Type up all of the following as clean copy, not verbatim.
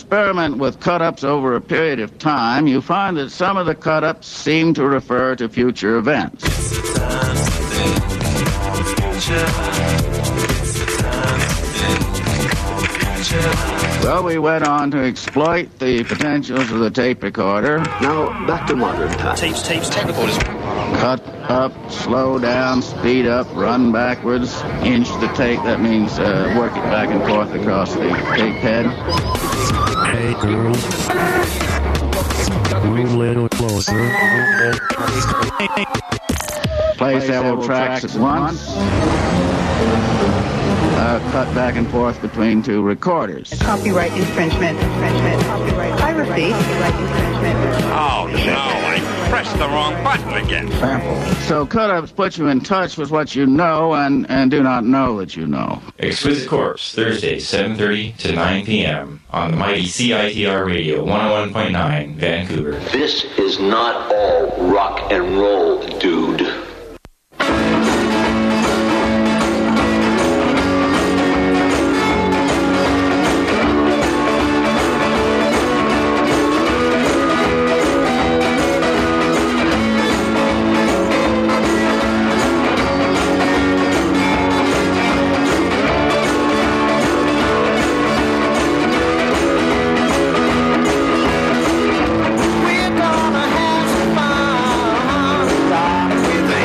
experiment with cut-ups over a period of time, you find that some of the cut-ups seem to refer to future events. Well, we went on to exploit the potentials of the tape recorder. Now, back to modern times. Tapes, tape recorders. Cut up, slow down, speed up, run backwards, inch the tape. That means work it back and forth across the tape head. Hey, girl. Move a little closer. Play several tracks at once. Cut back and forth between two recorders. Copyright infringement, copyright piracy, infringement. Oh, no, I pressed the wrong button again. So cut-ups put you in touch with what you know and do not know that you know. Exquisite Corpse, Thursday, 7:30 to 9 p.m. on the mighty CITR Radio 101.9, Vancouver. This is not all rock and roll, dude. We're gonna have some fun.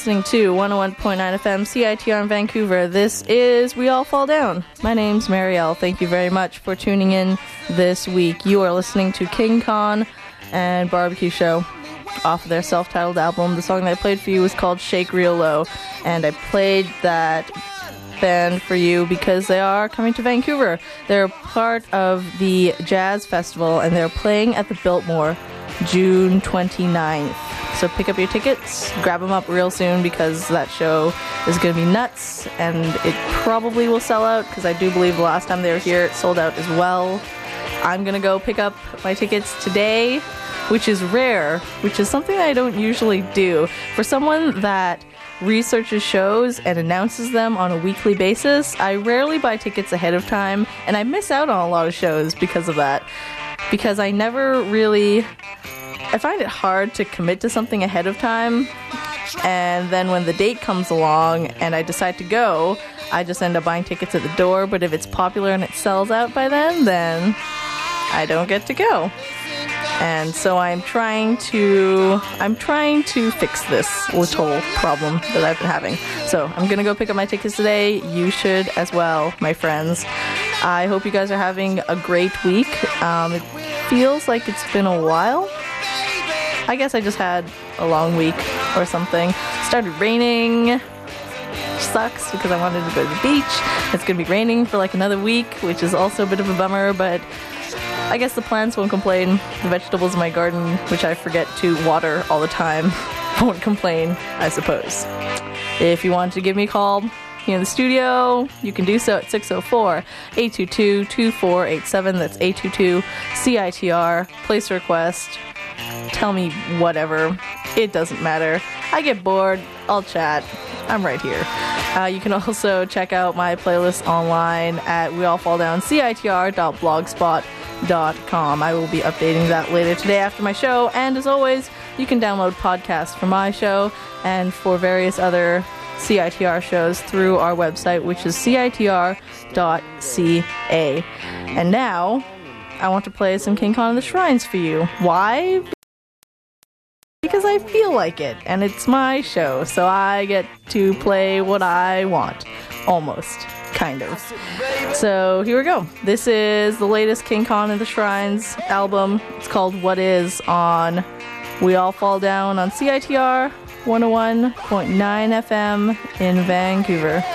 listening to 101.9 FM CITR in Vancouver. This is We All Fall Down. My name's Marielle. Thank you very much for tuning in this week. You are listening to King Khan and Barbecue Show off of their self-titled album. The song that I played for you was called Shake Real Low, and I played that band for you because they are coming to Vancouver. They're part of the Jazz Festival, and they're playing at the Biltmore June 29th. So pick up your tickets, grab them up real soon because that show is going to be nuts, and it probably will sell out because I do believe the last time they were here it sold out as well. I'm going to go pick up my tickets today, which is rare, which is something that I don't usually do. For someone that researches shows and announces them on a weekly basis, I rarely buy tickets ahead of time, and I miss out on a lot of shows because of that. Because I never really... I find it hard to commit to something ahead of time, and then when the date comes along and I decide to go, I just end up buying tickets at the door. But if it's popular and it sells out by then I don't get to go. And so I'm trying to fix this little problem that I've been having. So I'm gonna go pick up my tickets today. You should as well, my friends. I hope you guys are having a great week. It feels like it's been a while. I guess I just had a long week or something. Started raining. Sucks because I wanted to go to the beach. It's going to be raining for like another week, which is also a bit of a bummer, but I guess the plants won't complain. The vegetables in my garden, which I forget to water all the time, won't complain, I suppose. If you want to give me a call here in the studio, you can do so at 604-822-2487. That's 822-CITR. Place a request. Tell me whatever. It doesn't matter. I get bored. I'll chat. I'm right here. You can also check out my playlist online at weallfalldown.citr.blogspot.com. I will be updating that later today after my show. And as always, you can download podcasts for my show and for various other CITR shows through our website, which is citr.ca. And now I want to play some King Khan and the Shrines for you. Why? Because I feel like it, and it's my show, so I get to play what I want. Almost. Kind of. So here we go. This is the latest King Khan and the Shrines album. It's called What Is on We All Fall Down on CITR 101.9 FM in Vancouver.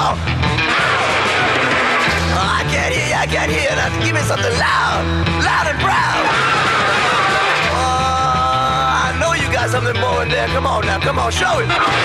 on. I can't hear. Now give me something loud and proud. I know you got something more in there. Come on now, come on, show it.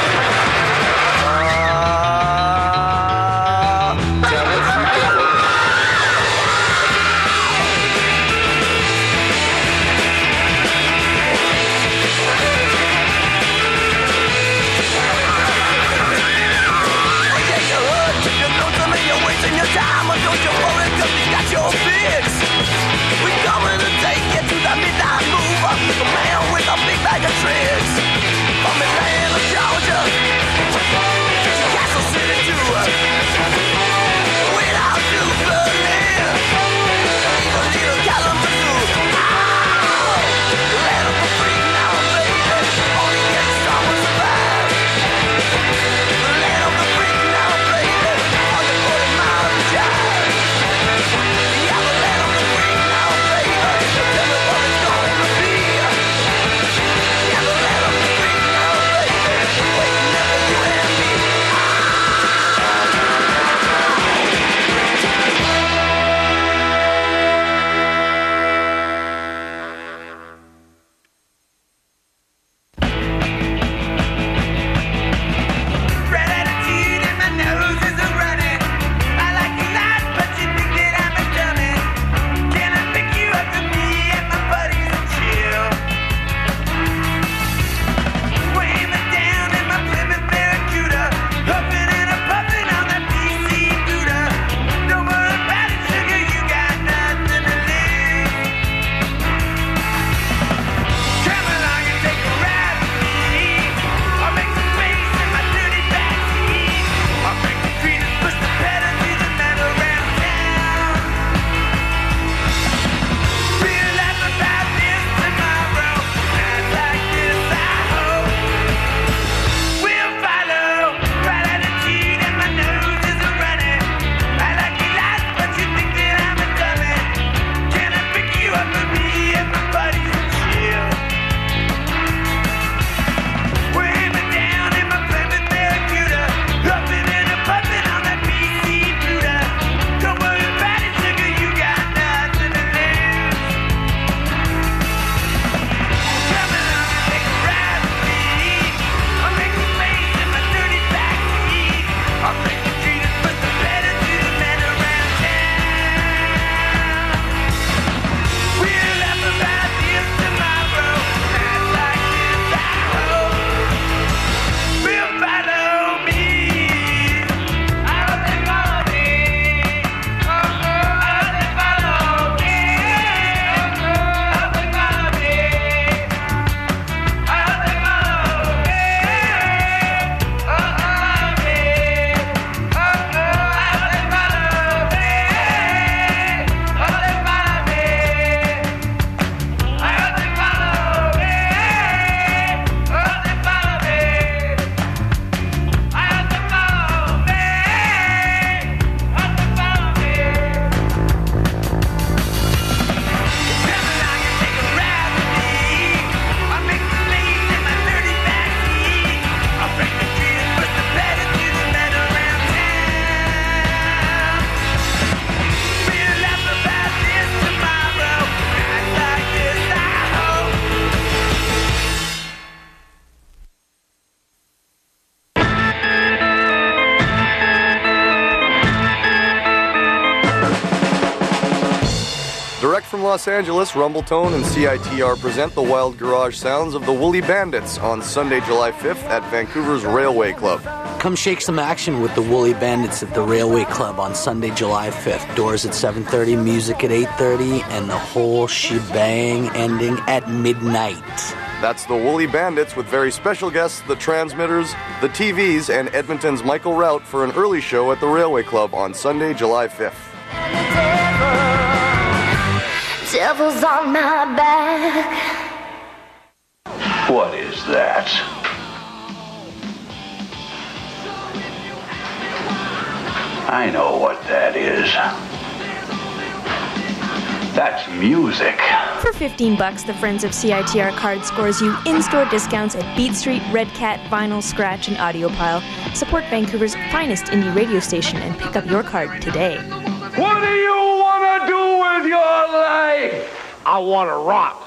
Your time, or don't you worry, 'cause we got your fix. We coming to take you to the midnight mover, the man with a big bag of tricks. From Atlanta, Georgia, to Castle City too. Went out to Berlin, even little Kalamazoo. Land of the free now, baby. Only get strong and survive. Land of the free now, baby. On the 40 mile drive. Yeah, the land of the free now, baby. Tell me what it's gonna be. Yeah, the land of the free now, baby. Waiting up for you and me. Red attitude and my nose is a running. I like you lot, but you think that I'm a dummy. Can I pick you up with me and my buddies and chill? Weighing me down in my Plymouth Barracuda, huffing and a puffing on that PC Buddha. Don't worry about it, sugar, you got nothing to lose. Come along and take a ride with me. I'll make some space in my dirty backseat. I'll break the tree and push the pedal to the metal around town. We'll laugh about this tomorrow. Nights like this, I hope. We'll follow. Right attitude and my nose is a running. I like you lot, but you think that I'm a dummy. Can I pick you up with me and my buddies and chill? Weighing me down in my Plymouth Barracuda, huffing and a puffing on that PC Buddha. Don't worry about it, sugar, you got nothing to lose. Come along and take a ride with me. I'll make some space in my dirty backseat. I'll break the tree and put the pedal to the metal around town. We'll laugh about this tomorrow. Nights like this, I hope. Will follow me. I hope they follow me. I hope they follow me. I hope they follow me. I hope they follow me. I hope they follow me. I hope they Direct from Los Angeles, Rumbletone and CITR present the wild garage sounds of the Woolly Bandits on Sunday, July 5th at Vancouver's Railway Club. Come shake some action with the Woolly Bandits at the Railway Club on Sunday, July 5th. Doors at 7:30, music at 8:30, and the whole shebang ending at midnight. That's the Woolly Bandits with very special guests, the Transmitters, the TVs, and Edmonton's Michael Rout for an early show at the Railway Club on Sunday, July 5th. Devil's on my back. What is that? I know what that is. That's music. For $15, the Friends of CITR card scores you in-store discounts at Beat Street, Red Cat, Vinyl, Scratch, and Audiopile. Support Vancouver's finest indie radio station and pick up your card today. What do you want to do with your life? I want to rock.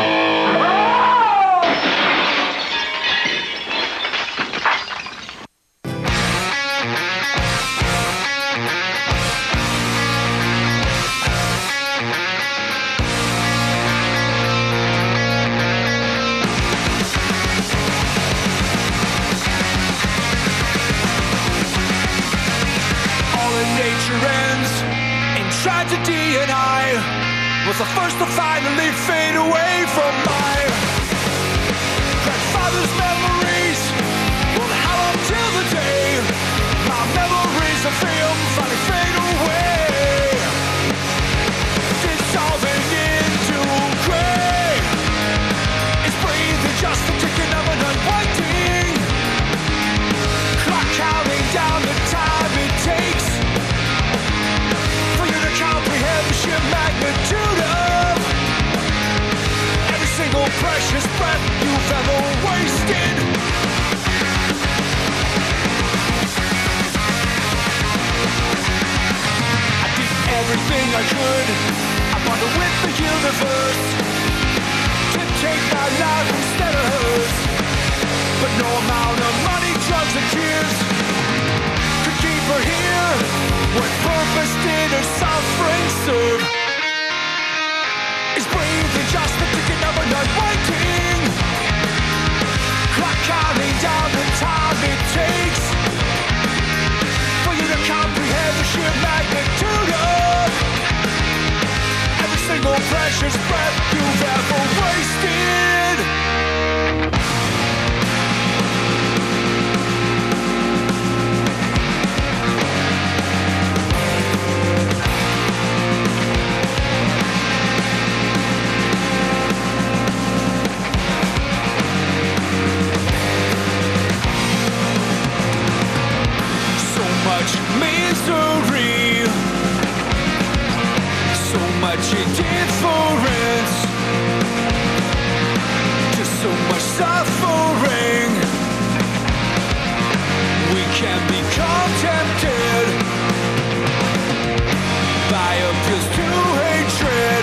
Tragedy and I was the first to finally fade away from my grandfather's memories. Will how until the day my memories of him finally fade away, dissolving into gray. It's breathing just the ticking of an unwinding clock, counting down the time it takes comprehend the sheer magnitude of every single precious breath you've ever wasted. I did everything I could. I bonded with the universe to take my life instead of hers. But no amount of money, drugs, and tears could keep her here. What purpose did her suffering serve? Is breathing just the ticking of an unwinding clock, counting down the time it takes for you to comprehend the sheer magnitude of every single precious breath you've ever wasted. Misery, so much indifference, just so much suffering. We can become tempted by appeals to hatred.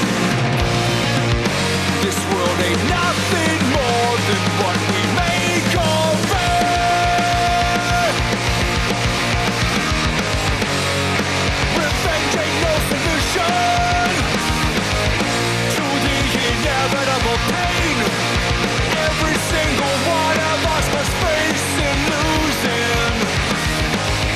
This world ain't nothing more than what we make of it. Ain't no solution to the inevitable pain every single one of us must face in losing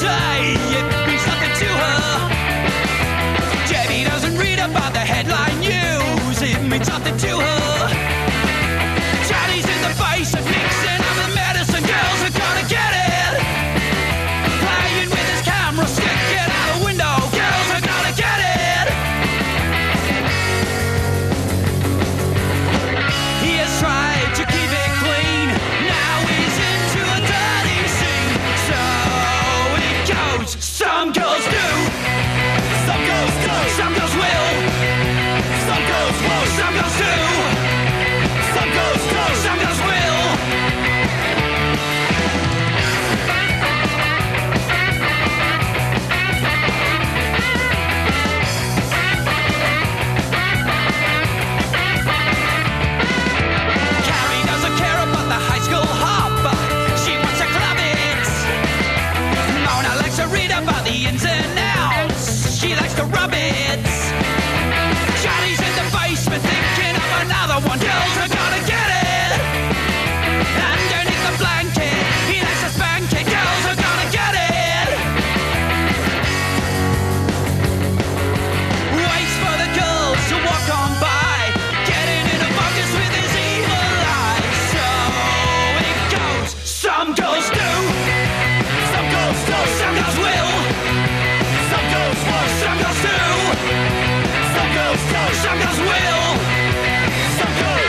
say it means nothing to her. Jamie doesn't read about the headline news, it means nothing to her. Johnny's in the basement mixing up the medicine, girls are gonna get it. Playing with his camera, sticking out the window, girls are gonna get it. He has tried to keep it clean, now he's into a dirty scene. So it goes, some girls do, some girls don't, some girls will, some girls won't, some girls do, some girls don't, some girls will. Carrie doesn't care about the high school hop, but she wants to club it. Mona likes to read about the ins and outs, she likes to rub it. Johnny's in the basement thinking of another one, girls are gonna get it. Underneath the blanket, he likes to spank it, girls are gonna get it. Waits for the girls to walk on by, getting in a focus with his evil eyes. So it goes, some girls do, some girls don't, some girls will, some girls won't, some girls do, some girls don't, some girls will, some girls.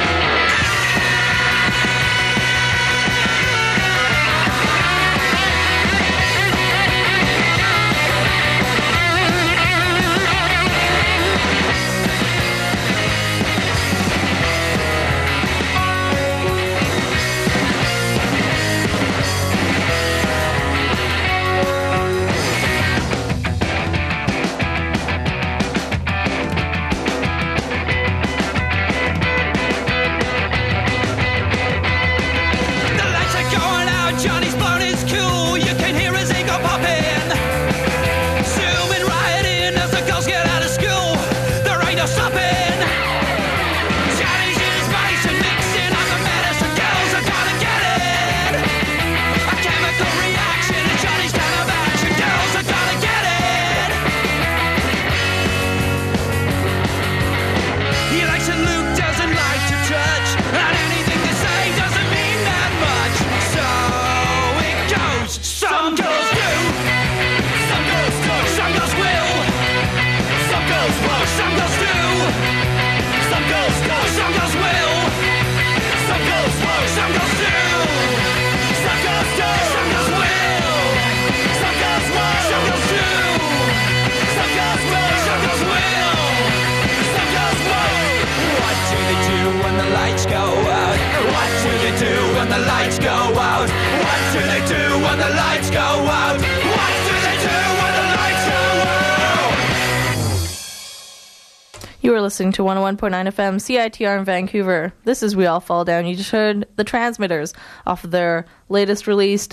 The lights are going out, Johnny's blown his cool, you can hear his ego popping. Zooming right in as the girls get out of school, there ain't no stopping. Johnny's in his basement mixing up the medicine, girls are gonna get it. A chemical reaction in Johnny's kind of action, girls are gonna get it. He likes it, Luke doesn't like to touch, and anything they say doesn't mean that much. So it goes, some girls do, some girls don't, some girls will, some girls won't, some girls do, some girls don't, some girls will, some girls won't, some girls do, some girls don't, some girls will, some girls won't, some girls do, some girls won't, some girls will, some girls won't. What do they do when the lights go out? What do they do when the lights go out? What do they do when the lights go out? What do they do when the lights go out? You are listening to 101.9 FM CITR in Vancouver. This is We All Fall Down. You just heard the Transmitters off of their latest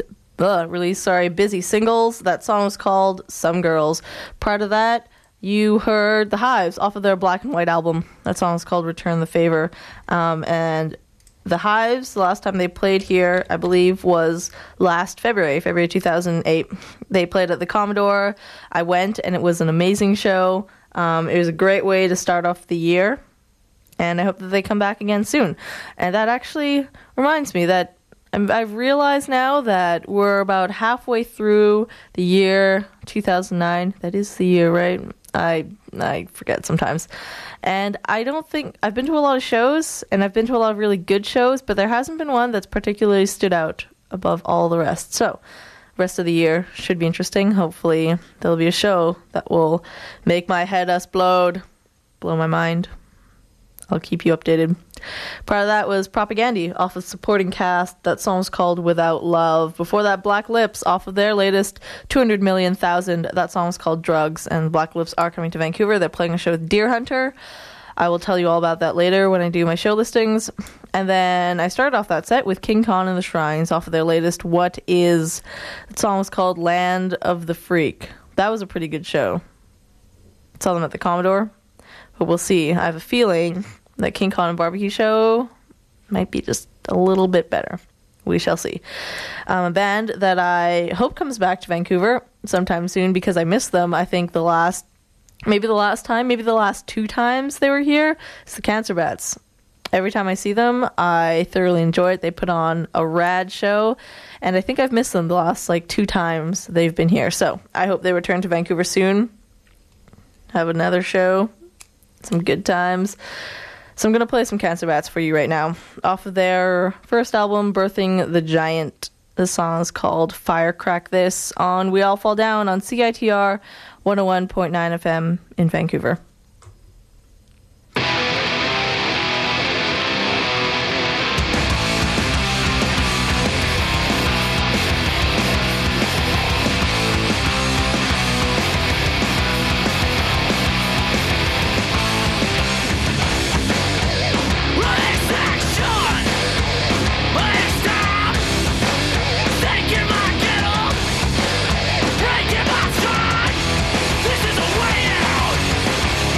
Busy Singles. That song was called Some Girls. Prior to that, you heard The Hives off of their Black and White album. That song is called Return the Favor. And The Hives, the last time they played here, I believe, was last February 2008. They played at the Commodore. I went, and it was an amazing show. It was a great way to start off the year, and I hope that they come back again soon. And that actually reminds me that I've realized now that we're about halfway through the year 2009. That is the year, right? I forget sometimes. And I don't think... I've been to a lot of shows, and I've been to a lot of really good shows, but there hasn't been one that's particularly stood out above all the rest. So, rest of the year should be interesting. Hopefully, there'll be a show that will make my head explode, blow my mind. I'll keep you updated. Prior to that was Propagandy off of Supporting Cast. That song's called Without Love. Before that, Black Lips off of their latest 200 Million Thousand. That song's called Drugs. And Black Lips are coming to Vancouver. They're playing a show with Deer Hunter. I will tell you all about that later when I do my show listings. And then I started off that set with King Khan and the Shrines off of their latest What Is. That song was called Land of the Freak. That was a pretty good show. Saw them at the Commodore. But we'll see. I have a feeling that King Khan and Barbecue Show might be just a little bit better. We shall see. A band that I hope comes back to Vancouver sometime soon because I miss them. I think the last two times they were here, it's the Cancer Bats. Every time I see them, I thoroughly enjoy it. They put on a rad show, and I think I've missed them the last 2 times they've been here. So I hope they return to Vancouver soon. Have another show. Some good times. So I'm going to play some Cancer Bats for you right now. Off of their first album, Birthing the Giant. The song is called Firecrack This on We All Fall Down on CITR 101.9 FM in Vancouver. This is a way out!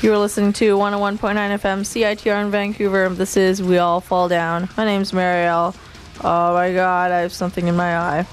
You are listening to 101.9 FM CITR in Vancouver. This is We All Fall Down. My name's Marielle. Oh my god, I have something in my eye.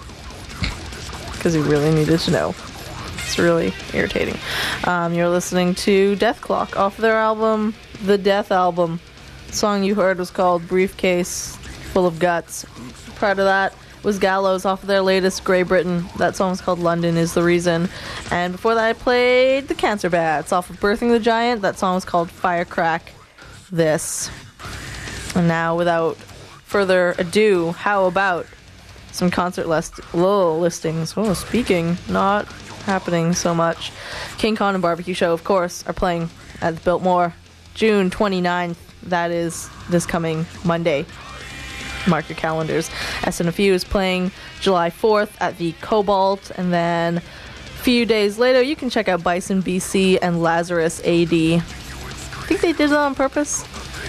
Because you really needed to know. It's really irritating. You're listening to Death Clock off their album, The Death Album. The song you heard was called Briefcase Full of Guts. Prior to that was Gallows off of their latest Grey Britain. That song was called London Is the Reason. And before that I played The Cancer Bats off of Birthing the Giant. That song was called Firecrack This. And now without further ado, how about some concert listings? Oh, speaking, not happening so much. King Khan and Barbecue Show, of course, are playing at the Biltmore June 29th. That is this coming Monday. Mark your calendars. SNFU is playing July 4th at the Cobalt, and then a few days later you can check out Bison BC and Lazarus AD. I think they did it on purpose.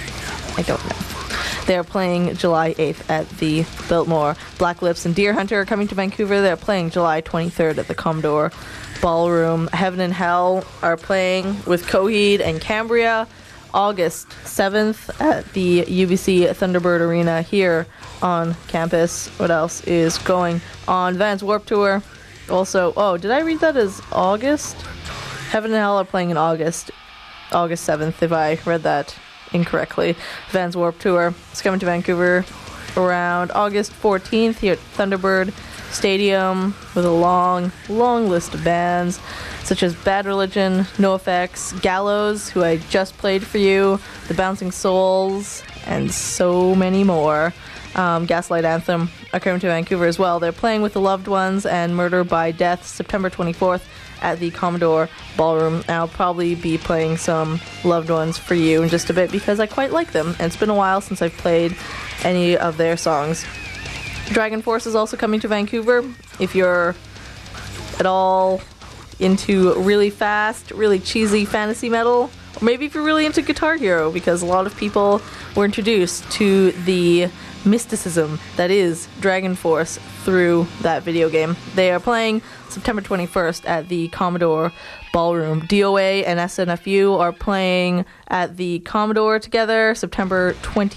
I don't know. They're playing July 8th at the Biltmore. Black Lips and Deer Hunter are coming to Vancouver. They're playing July 23rd at the Commodore Ballroom. Heaven and Hell are playing with Coheed and Cambria August 7th at the UBC Thunderbird Arena here on campus. What else is going on? Vans Warped Tour. Also, oh, did I read that as August? Heaven and Hell are playing in August 7th, if I read that incorrectly. Vans Warped Tour is coming to Vancouver around August 14th here at Thunderbird Stadium with a long list of bands such as Bad Religion, NoFX, Gallows, who I just played for you, The Bouncing Souls, and so many more. Gaslight Anthem are coming to Vancouver as well. They're playing with The Loved Ones and Murder by Death September 24th at the Commodore Ballroom. And I'll probably be playing some Loved Ones for you in just a bit because I quite like them, and it's been a while since I've played any of their songs. Dragon Force is also coming to Vancouver. If you're at all into really fast, really cheesy fantasy metal, or maybe if you're really into Guitar Hero, because a lot of people were introduced to the mysticism that is Dragon Force through that video game. They are playing September 21st at the Commodore Ballroom. DOA and SNFU are playing at the Commodore together September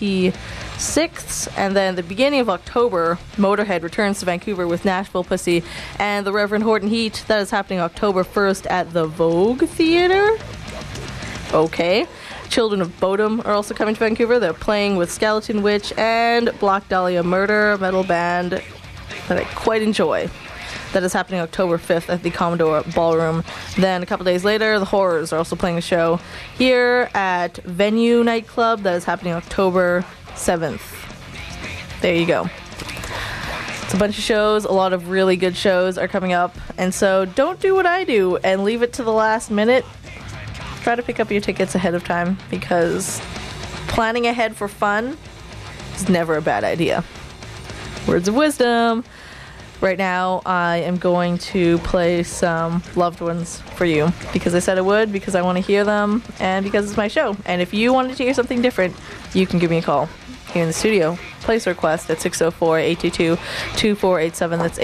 26th, and then the beginning of October, Motorhead returns to Vancouver with Nashville Pussy and the Reverend Horton Heat. That is happening October 1st at the Vogue Theatre. Okay. Children of Bodom are also coming to Vancouver. They're playing with Skeleton Witch and Black Dahlia Murder, a metal band that I quite enjoy. That is happening October 5th at the Commodore Ballroom. Then a couple days later, the Horrors are also playing a show here at Venue Nightclub. That is happening October 7th. There you go. It's a bunch of shows. A lot of really good shows are coming up. And so don't do what I do and leave it to the last minute. Try to pick up your tickets ahead of time, because planning ahead for fun is never a bad idea. Words of wisdom. Right now, I am going to play some Loved Ones for you, because I said I would, because I want to hear them, and because it's my show. And if you wanted to hear something different, you can give me a call here in the studio. Place a request at 604-822-2487. That's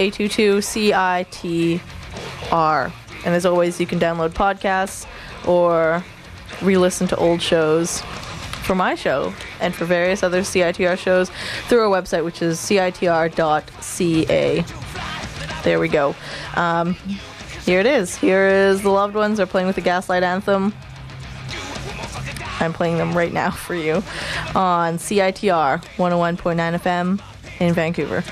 822-CITR. And as always, you can download podcasts or re-listen to old shows for my show and for various other CITR shows through our website, which is citr.ca. There we go. Here it is. Here is The Loved Ones. They're playing with the Gaslight Anthem. I'm playing them right now for you on CITR 101.9 FM in Vancouver.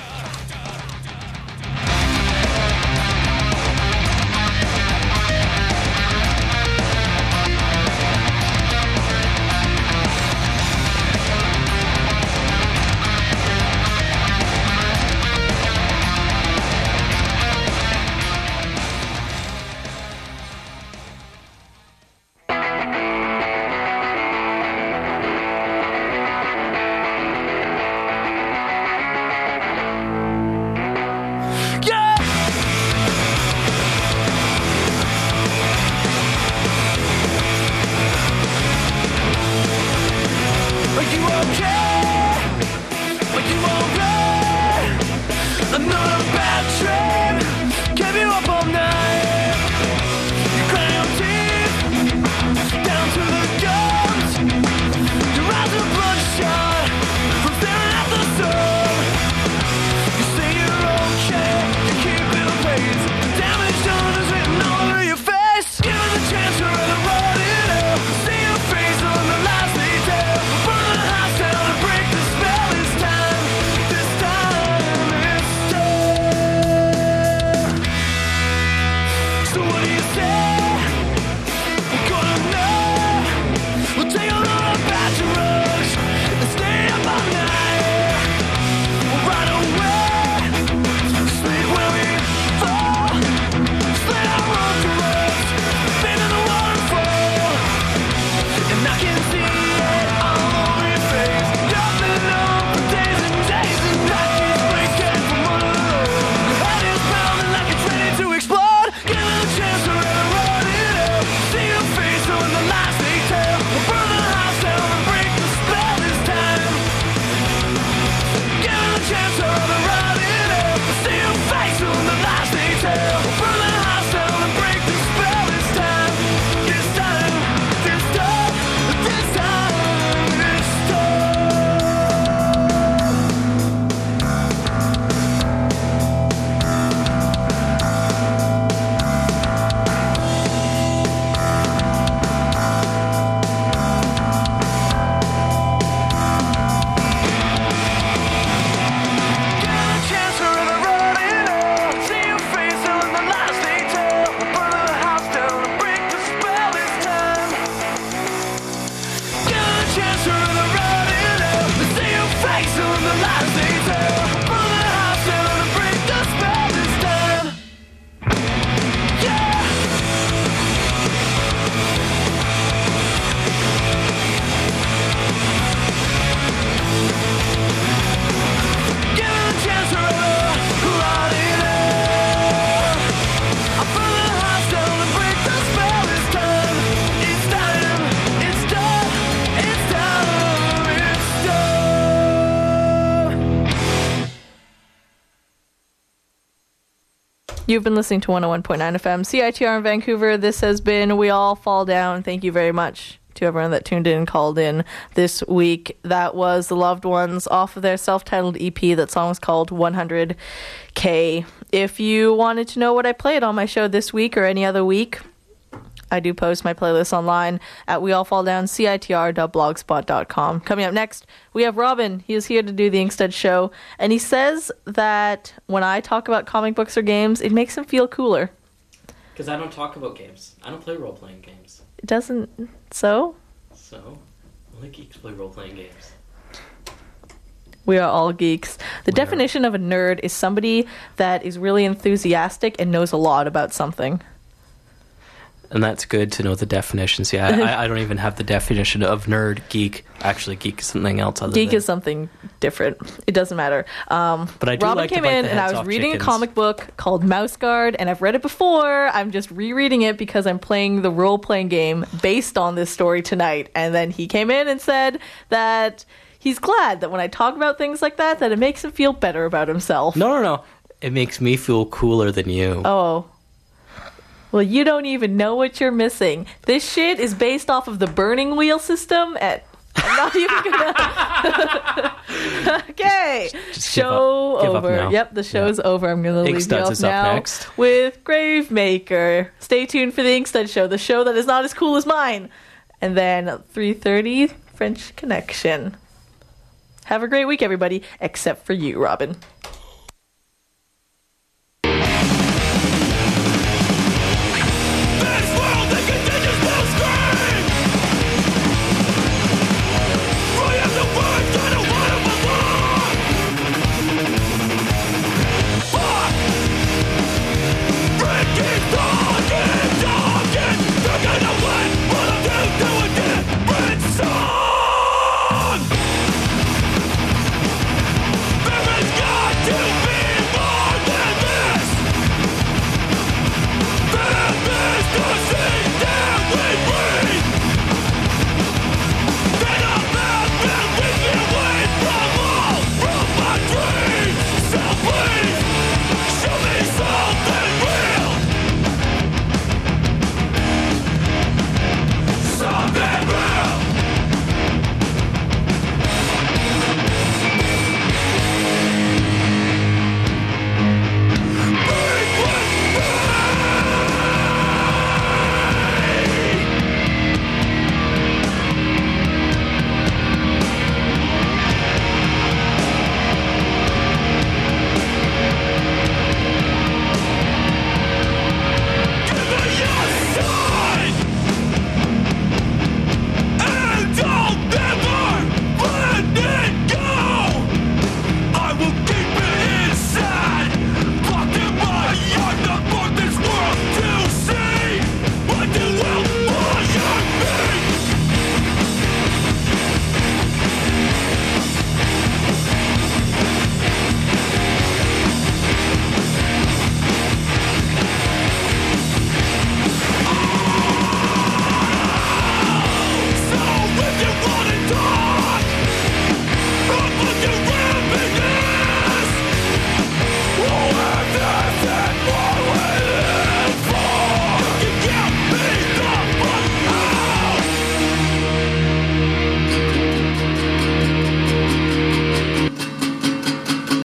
You've been listening to 101.9 FM, CITR in Vancouver. This has been We All Fall Down. Thank you very much to everyone that tuned in and called in this week. That was The Loved Ones off of their self-titled EP. That song was called 100K. If you wanted to know what I played on my show this week or any other week, I do post my playlist online at weallfalldown.citr.blogspot.com. Coming up next, we have Robin. He is here to do the Inkstead show, and he says that when I talk about comic books or games, it makes him feel cooler. Because I don't talk about games. I don't play role-playing games. It doesn't... So? So, only geeks play role-playing games. We are all geeks. The definition of a nerd is somebody that is really enthusiastic and knows a lot about something. And that's good to know the definitions. Yeah, I don't even have the definition of nerd, geek. Actually, geek is something else. Geek is something different. It doesn't matter. But I do Robin like came to bite in the and I heads was off reading chickens. a comic book called Mouse Guard, and I've read it before. I'm just rereading it because I'm playing the role-playing game based on this story tonight. And then he came in and said that he's glad that when I talk about things like that it makes him feel better about himself. No. It makes me feel cooler than you. Oh. Well, you don't even know what you're missing. This shit is based off of the Burning Wheel system at... I'm not even gonna... Okay. Just show give up over. now. Yep, the show's over. I'm gonna leave you Inkstuds off is up now next. with Gravemaker. Stay tuned for the Inkstead show, the show that is not as cool as mine. And then at 3:30, French Connection. Have a great week, everybody, except for you, Robin.